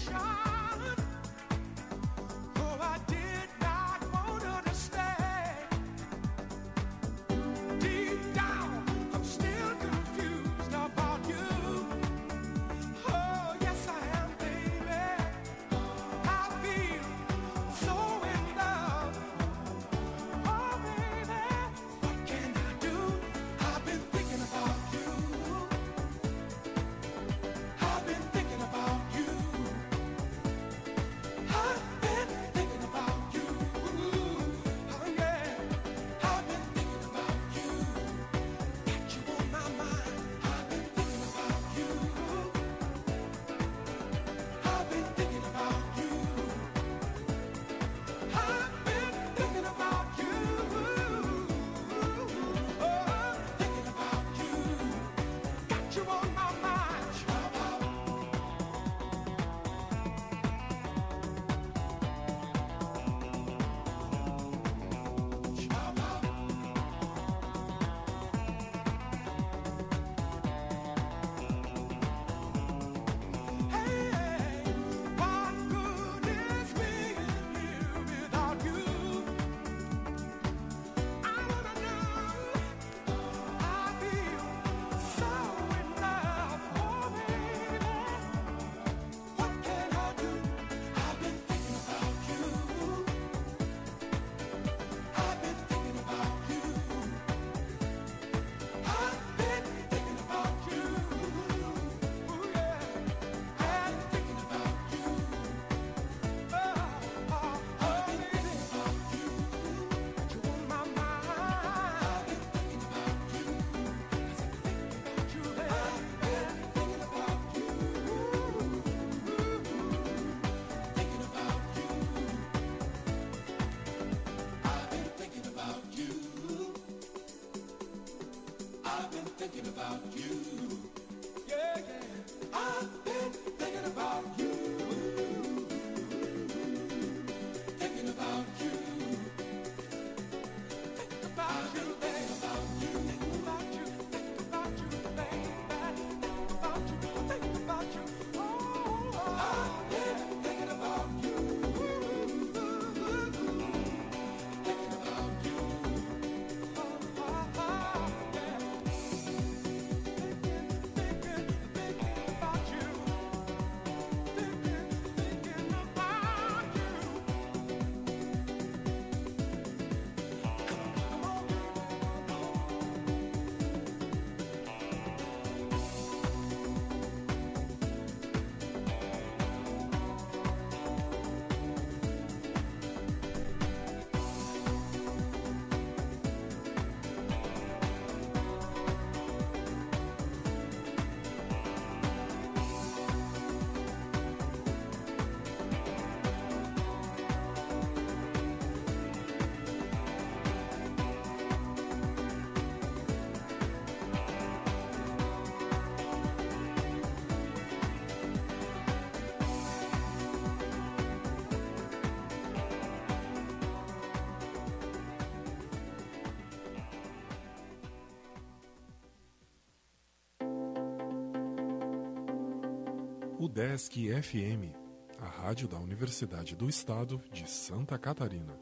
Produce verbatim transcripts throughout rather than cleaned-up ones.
UDESC F M, a rádio da Universidade do Estado de Santa Catarina.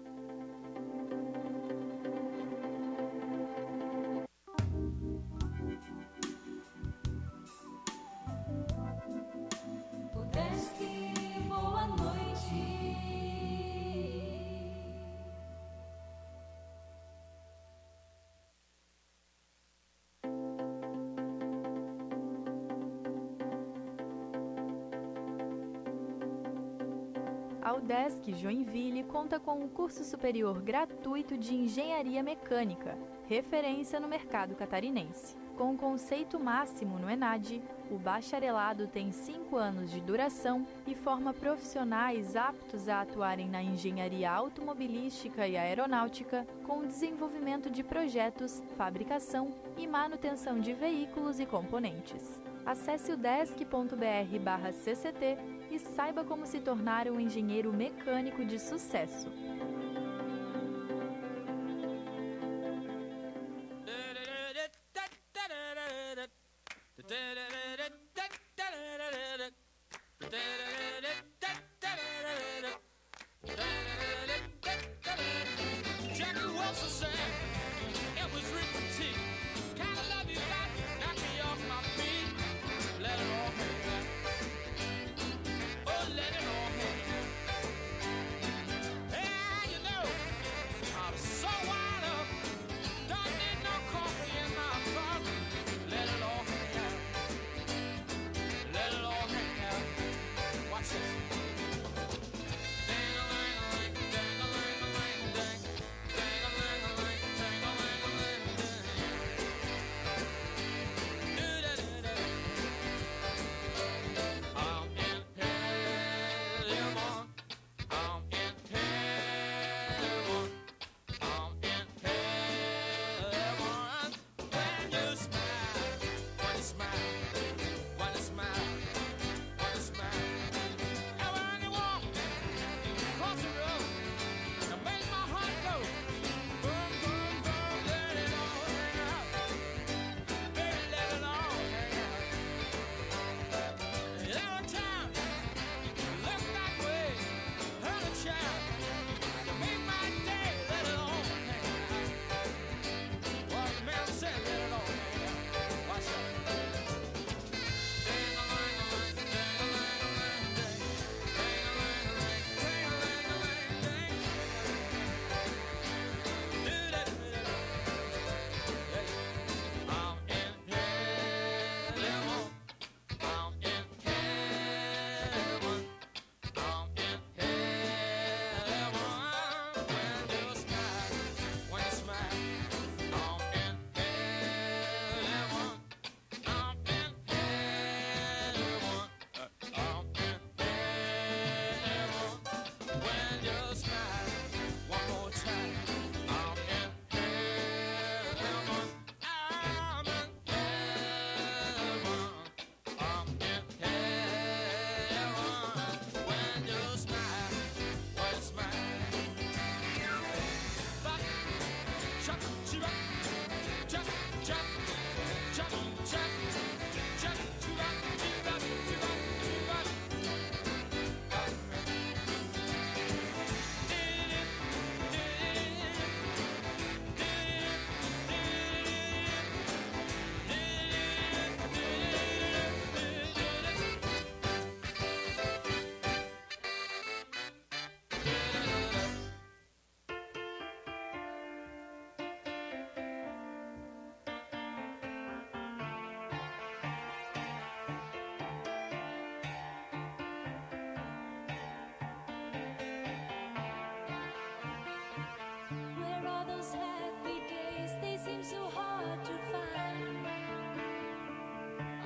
A UDESC Joinville conta com um curso superior gratuito de Engenharia Mecânica, referência no mercado catarinense. Com conceito máximo no ENAD, o bacharelado tem cinco anos de duração e forma profissionais aptos a atuarem na engenharia automobilística e aeronáutica, com desenvolvimento de projetos, fabricação e manutenção de veículos e componentes. Acesse udesc ponto br barra C C T e saiba como se tornar um engenheiro mecânico de sucesso.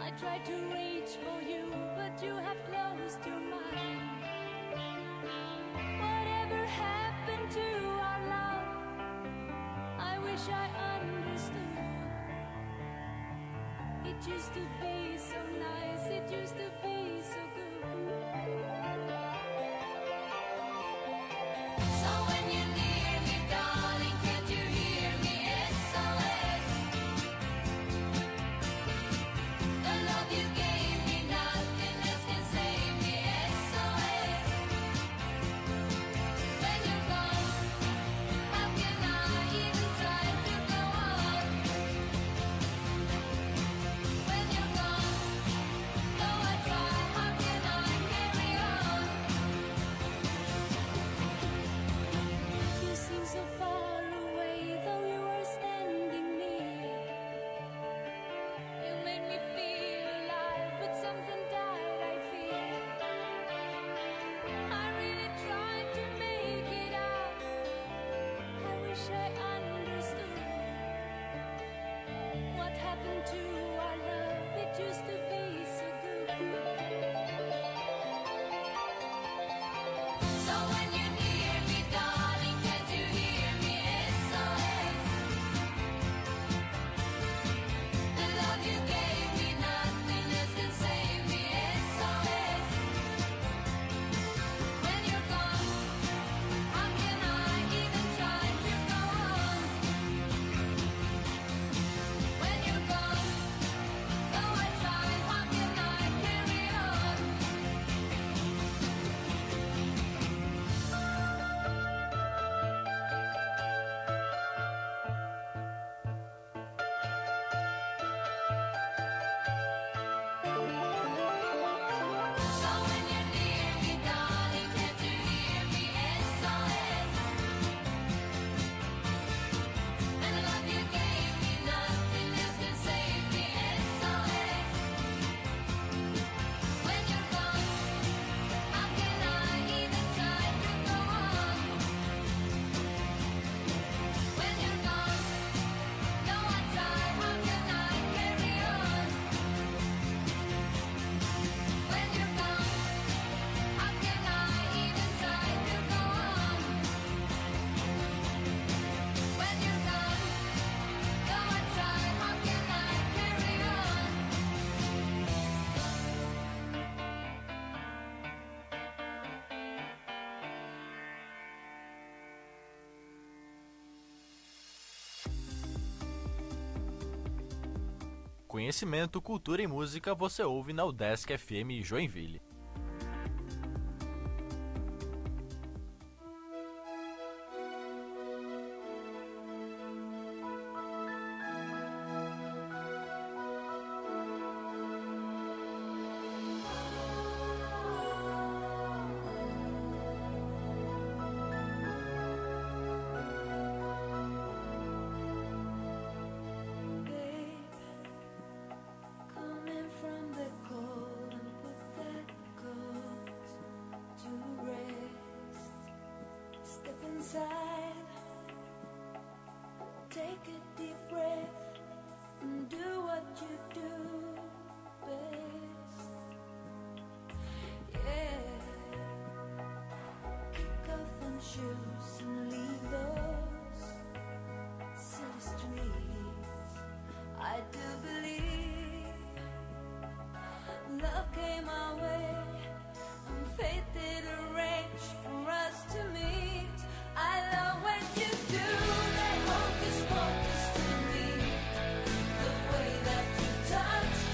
I tried to reach for you, but you have closed your mind. Whatever happened to our love? I wish I understood. It used to be so nice, it used to be so good. So when you're near me, darling, can't you hear me? S O S. The love you gave me, nothing else can save me. S O S. When you're gone, how can I even try to go on? When you're gone, though I try, how can I carry on? You seem so far away, though you are standing near. You made me feel alive, but something died, I fear. I really tried to make it out. I wish I understood. What happened to our love? It used to be so good. So when you're near me, darling, can't you hear me? S O S. The love you gave me, nothing else can save me. S O S. When you're gone, how can I even try to go on? When you're gone, though I try, how can I carry on? So when you're near me, darling, can't you hear me? S O S. And the love you gave me, nothing else can save me. S O S. When you're gone, how can I even try to go on? When you're gone, though I try, how can I carry on? When you're gone, how can I even try to go on? When you're gone, though I try, how can I carry on? Conhecimento, cultura e música você ouve na UDESC F M Joinville. Coming from the cold and put that coat to rest. Step inside, take a deep breath, and do what you do best. Yeah, kick off them shoes and leave those city streets. I do believe love came our way, and fate did arrange for us to meet. I love when you do that hocus pocus to me, the way that you touch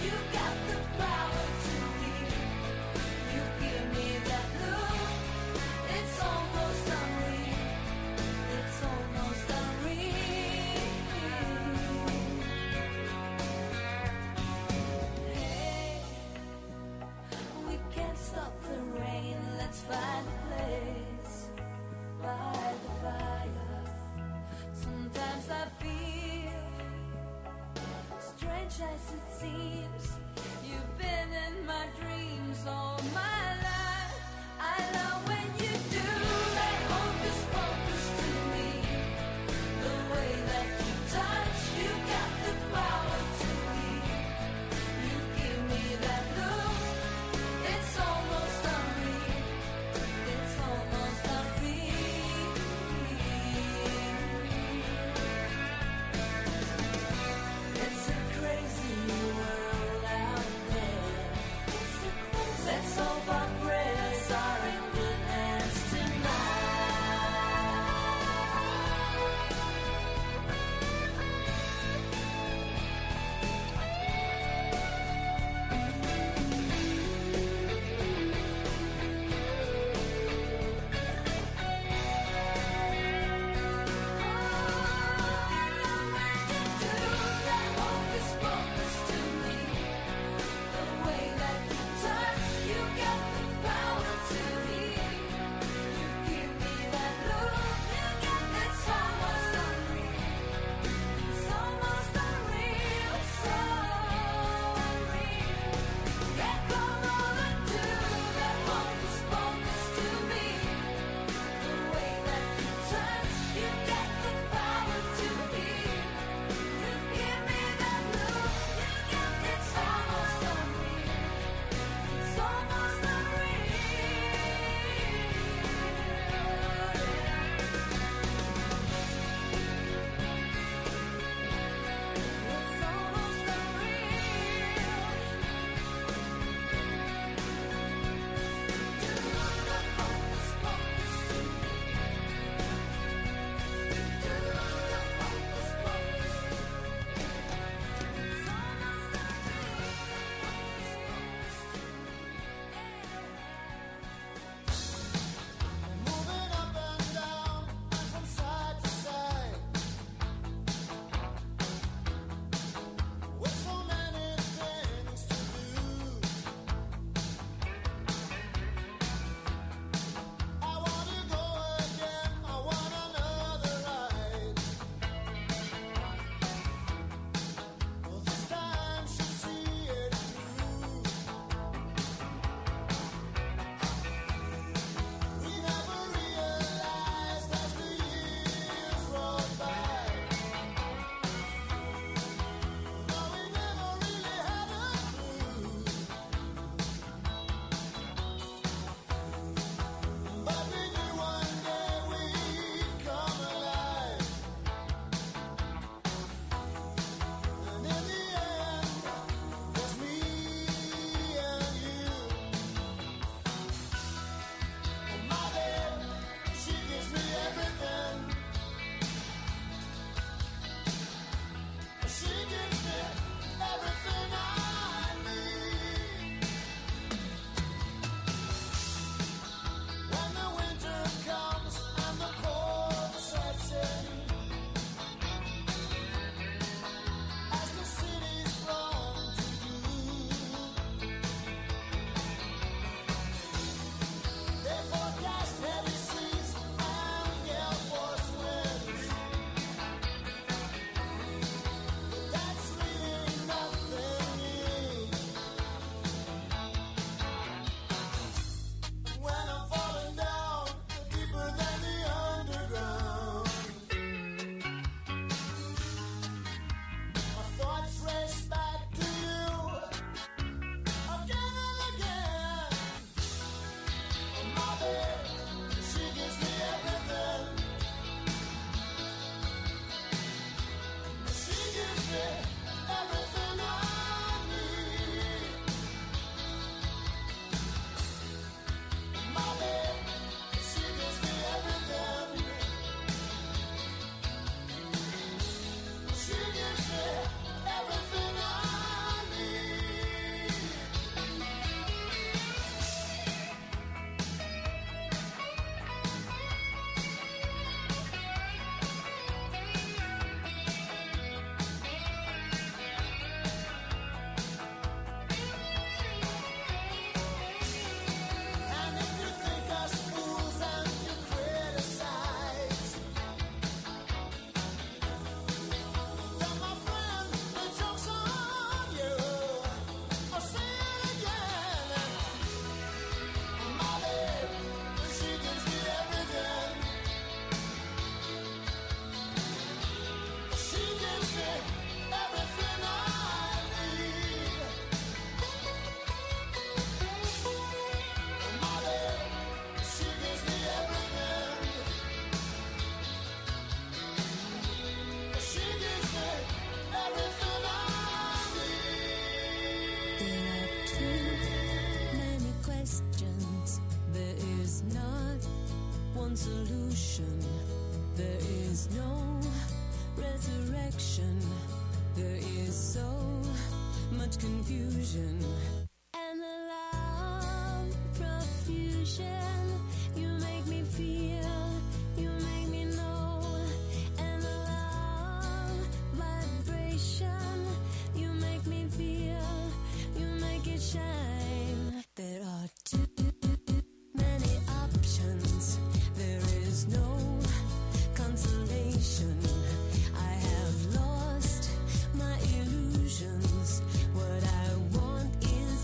solution. There is no resurrection. There is so much confusion. And the love profusion, you make me feel, you make me know. And the love vibration, you make me feel, you make it shine. There are too many options. There is no consolation. I have lost my illusions. What I want is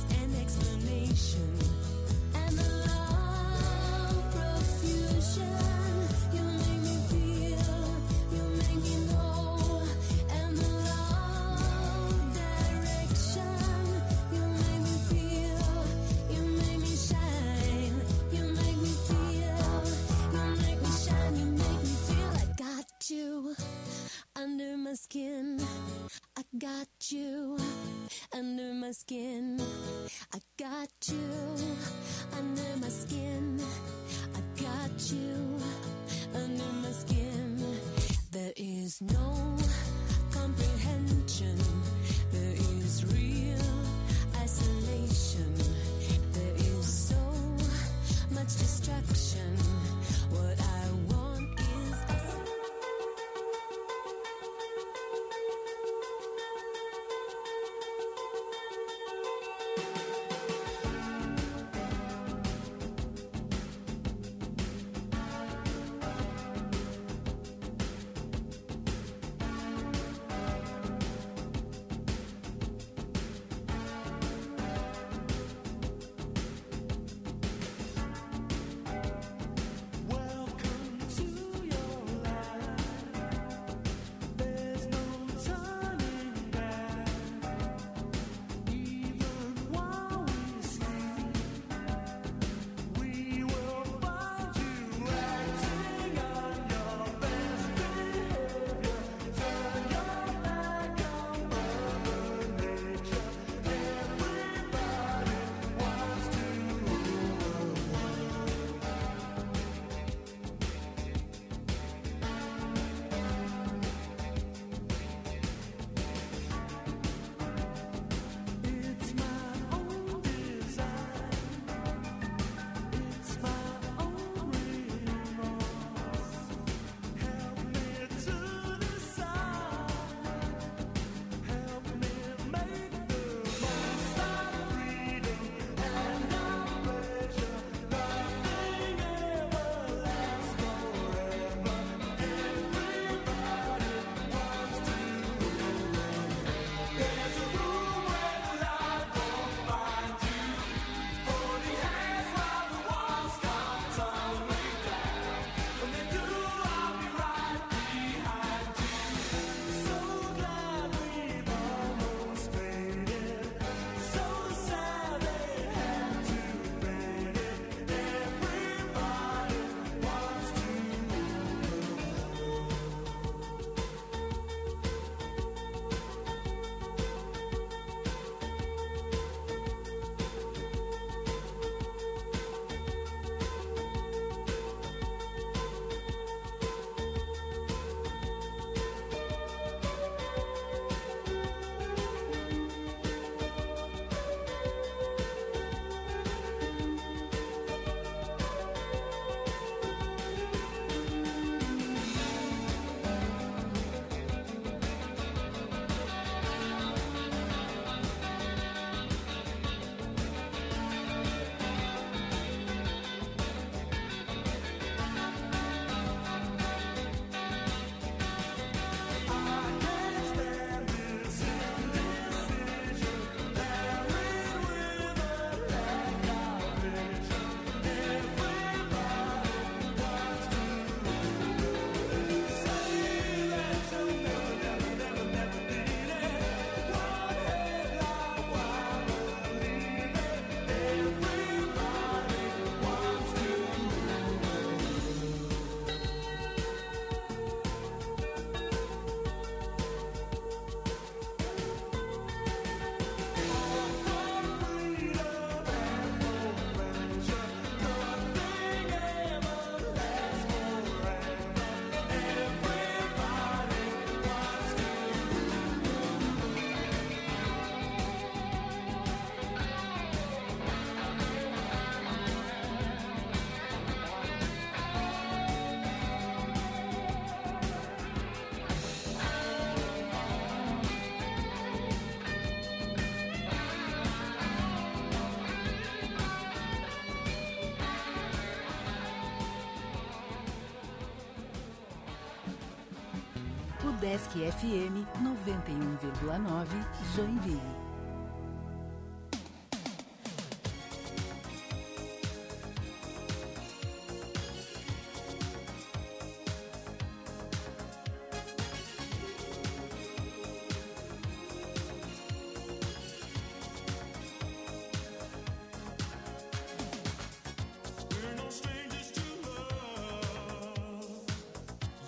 Desk F M noventa e um vírgula nove, Joinville.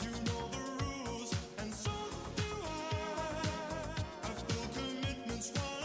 And so do I. I feel commitments.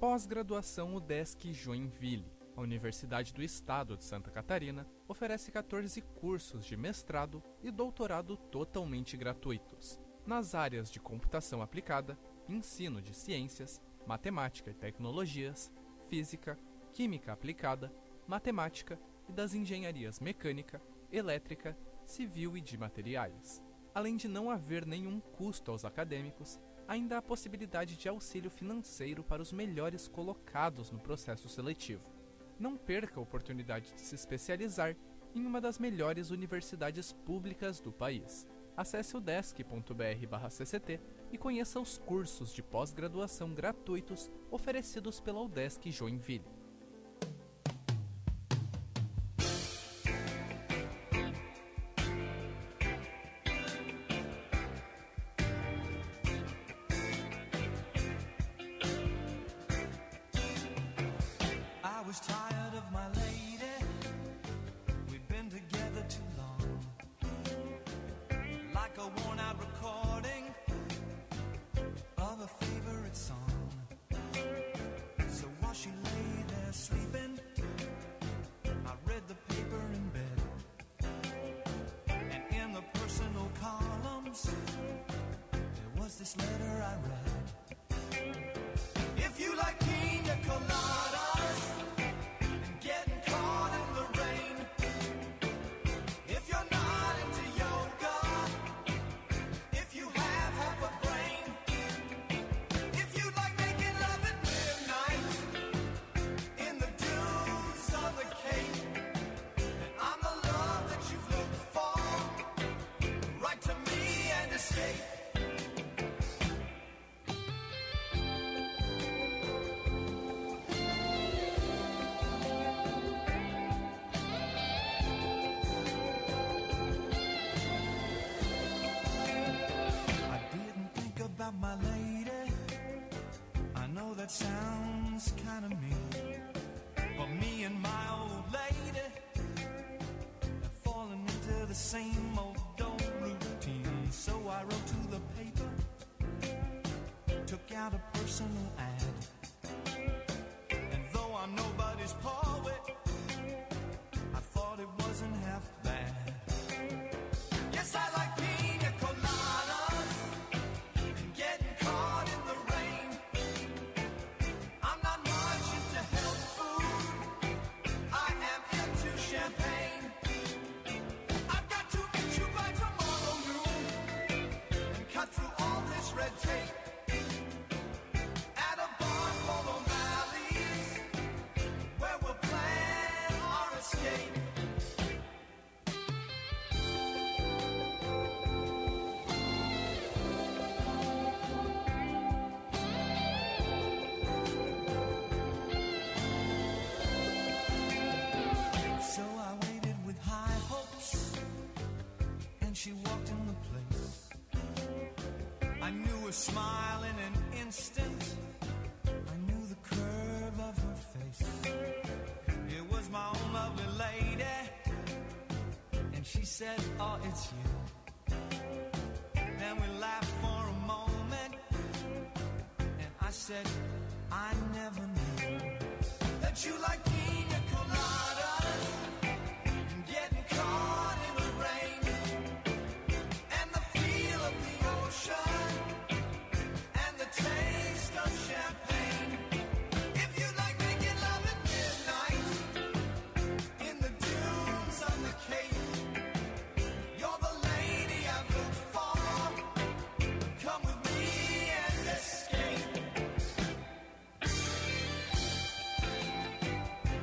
Pós-graduação UDESC Joinville. A Universidade do Estado de Santa Catarina oferece quatorze cursos de mestrado e doutorado totalmente gratuitos, nas áreas de computação aplicada, ensino de ciências, matemática e tecnologias, física, química aplicada, matemática e das engenharias mecânica, elétrica, civil e de materiais. Além de não haver nenhum custo aos acadêmicos, ainda há a possibilidade de auxílio financeiro para os melhores colocados no processo seletivo. Não perca a oportunidade de se especializar em uma das melhores universidades públicas do país. Acesse udesc ponto br barra C C T e conheça os cursos de pós-graduação gratuitos oferecidos pela UDESC Joinville. This letter I read. If you like pina coladas and getting caught in the rain, if you're not into yoga, if you have half a brain, if you like making love at midnight in the dunes of the Cape, then I'm the love that you've looked for. Write to me and escape. My lady, I know that sounds kind of mean, but me and my old lady have fallen into the same old dull routine. So I wrote to the paper, took out a personal ad, and though I'm nobody's poet, I thought it wasn't half bad. Yes, I like pina coladas. She walked in the place. I knew her smile in an instant. I knew the curve of her face. It was my own lovely lady. And she said, oh, it's you. Then we laughed for a moment. And I said, I never knew that you like pina coladas and getting caught in the rain. And the taste of champagne. If you like making love at midnight in the dunes of the Cape, you're the lady I've looked for. Come with me and escape.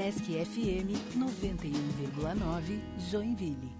Desk F M noventa e um vírgula nove, Joinville.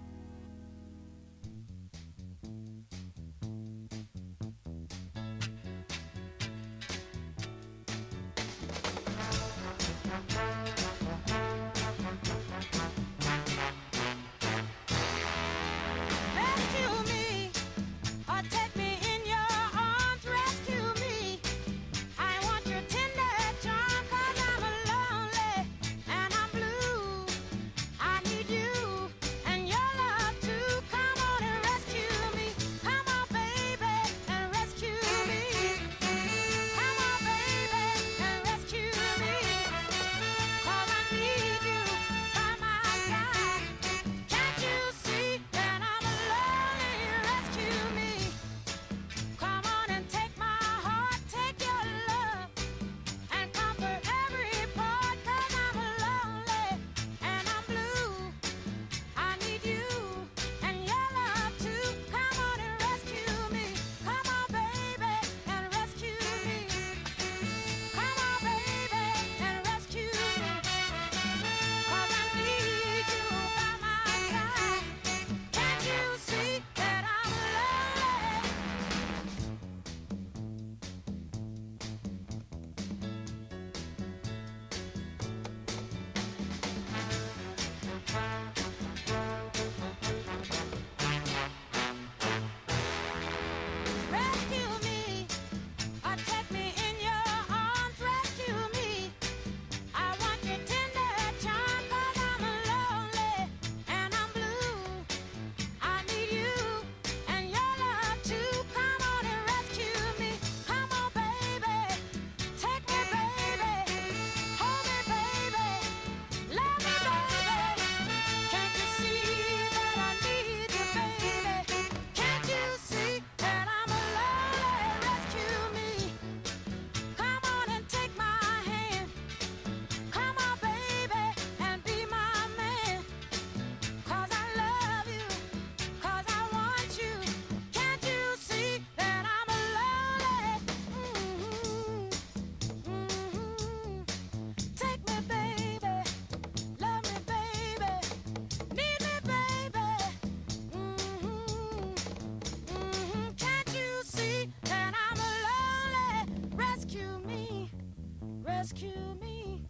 Rescue me.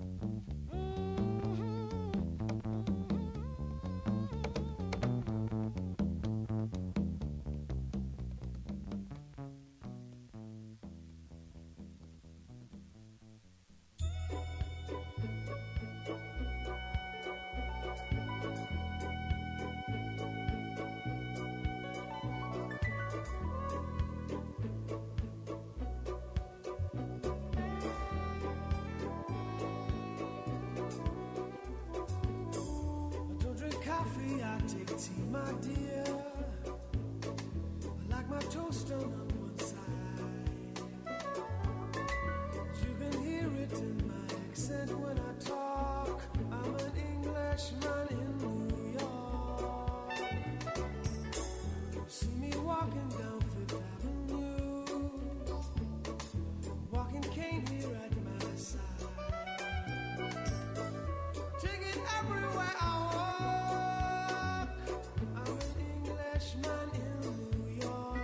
Coffee, I take tea, my dear. I like my toast on one side. You can hear it in my accent when I talk. I'm an Englishman in New York. You see me walking down Fifth Avenue, walking cane here at my side. Take it everywhere I walk. I'm an Englishman in New York.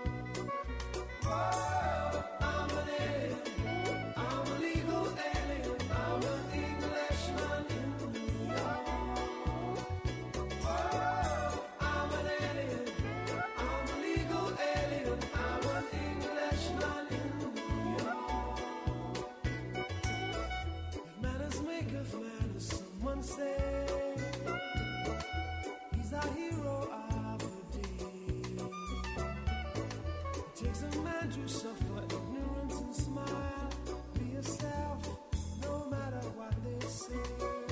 Whoa, I'm an alien. I'm a legal alien. I'm an Englishman in New York. Whoa, I'm an alien. I'm a legal alien. I'm an Englishman in New York. If manners make of manners, someone say. He's our hero of the day. It takes a man to suffer ignorance and smile. Be yourself, no matter what they say.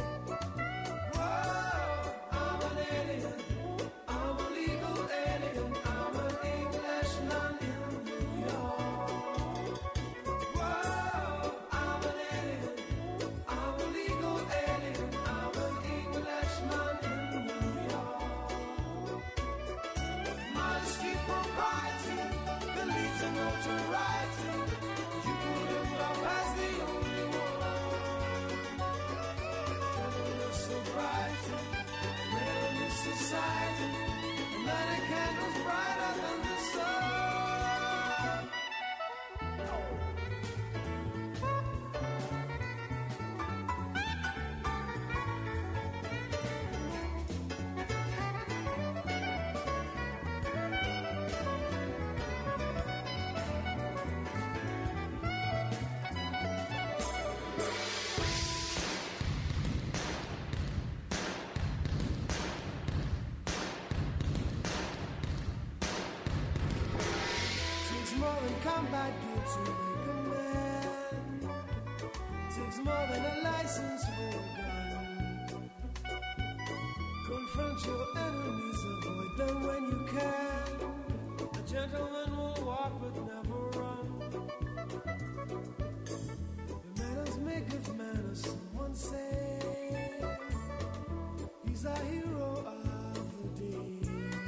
Whoa, I'm an alien. I'm a legal alien. I'm an Englishman in New York. Whoa, I'm an alien. I'm a legal alien. I'm an Englishman in New York. Modesty, propriety, the leads and notoriety. more than combat gear to make a man. Takes more than a license for a gun. Confront your enemies, avoid them when you can. A gentleman will walk but never run. The manners make of manners, someone say. He's a hero of the day.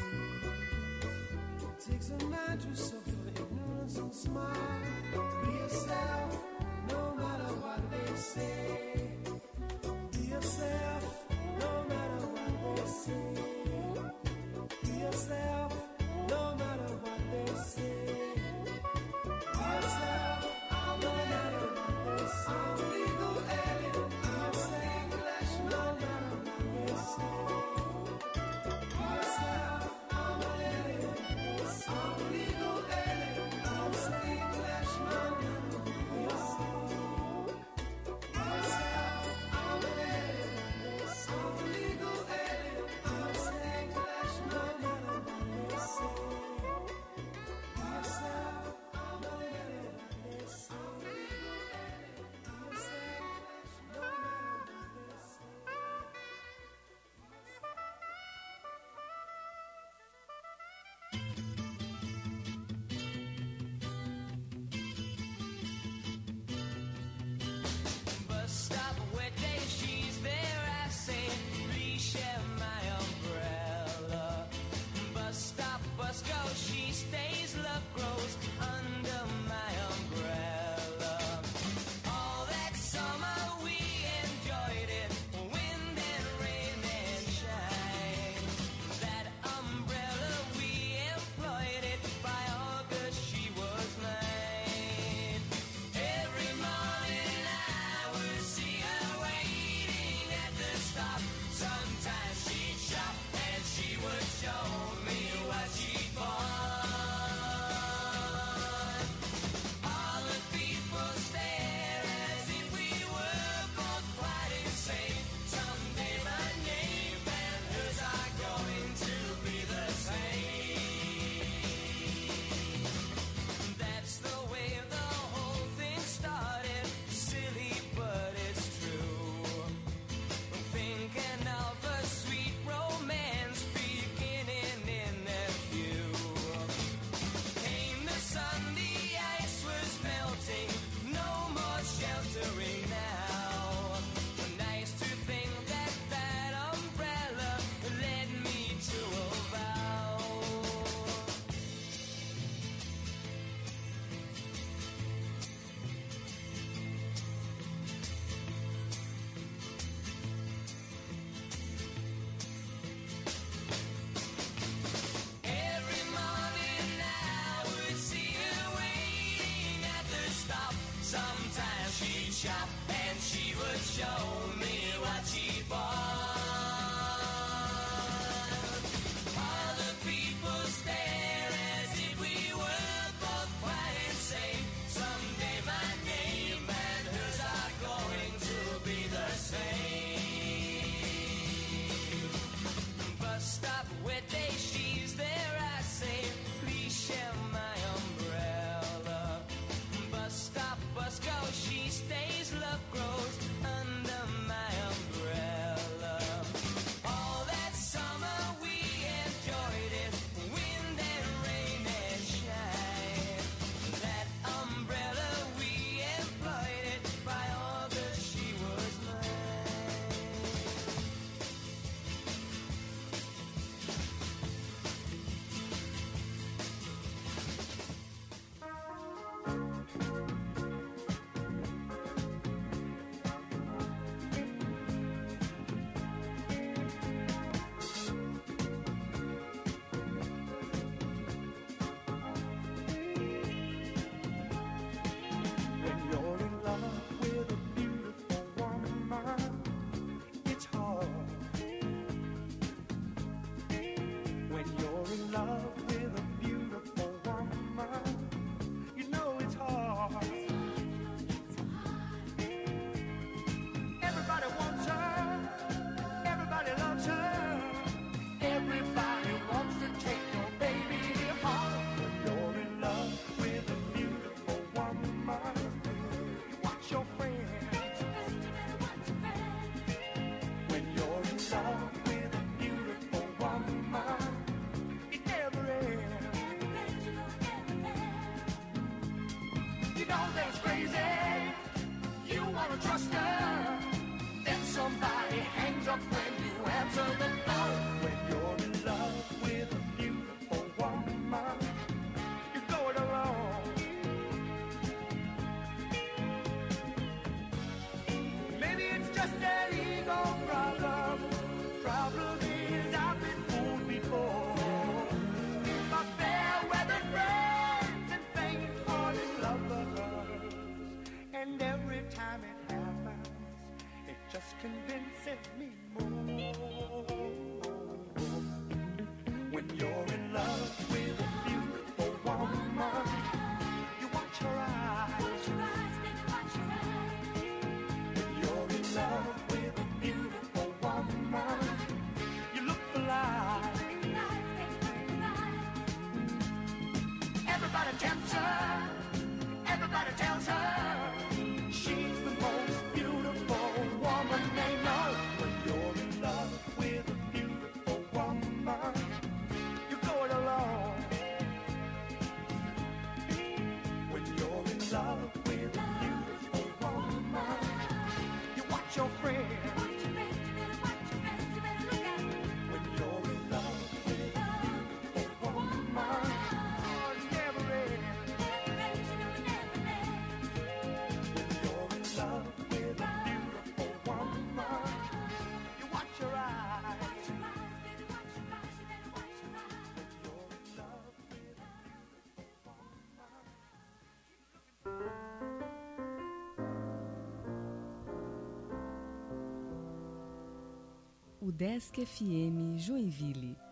It takes a man to suffer ignorance and smile. Be yourself, no matter what they say. Be yourself, no matter what they say. Be yourself, no matter what they say. Be yourself, no matter what they say. I'm a legal alien, I'm a slave flesh, no matter what they say. Be yourself, I'm an alien. I'm a legal alien, I'm a slave flesh, no matter what they say. Be yourself, I'm an alien. I'm a legal alien, I'm a slave flesh, no matter what they say. Be yourself, I'm an alien. I'm a legal alien, I'm a slave flesh, no matter what they say. Bus stop, wet day, she's there, I say, please share my umbrella. Bus stop, bus go, she stays, love grows under my umbrella. All that summer we enjoyed it, wind and rain and shine. That umbrella we employed it, by August she was mine. Every morning I would see her waiting at the stop. Sometimes she'd shop and she would show me what she'd bought. All the people stare as if we were both quite insane. Someday my name and hers are going to be the same. That's the way the whole thing started. Silly, but it's true. Thinking of a sweet romance beginning in their view. Came the sun, the ice was melting. No more sheltering now. Nice to think that that umbrella led me to a vow. Every morning I would see her waiting at the stop. Sometimes she'd shop and she would show me what she bought. All the people stare as if we were both quite insane. Someday my name and hers are going to be the same. Bus stop, wet day, she's there, I say, please share my umbrella. Bus stop, bus go, she stays, love grows under my You know that it's crazy. You wanna trust her, then somebody hangs up when you answer the phone. When you're in love with a beautiful woman, you go it alone. Maybe it's just an ego problem. Problem is I've been fooled before. My fair weather friends and faint-hearted lovers, and every time it happens, it just convinces me more. When you're in love with a beautiful woman, you watch her eyes. When you're in love with a beautiful woman, you look for life. Everybody tempts her, everybody tells her she's the most beautiful woman they know. When you're in love with a beautiful woman, you go it alone. When you're in love with a beautiful woman, you watch your friends. When you're in love with a beautiful woman, oh, it never ends. When you're in love with a beautiful woman, you watch your eyes. When you're in love with a beautiful woman. O Desk F M Joinville,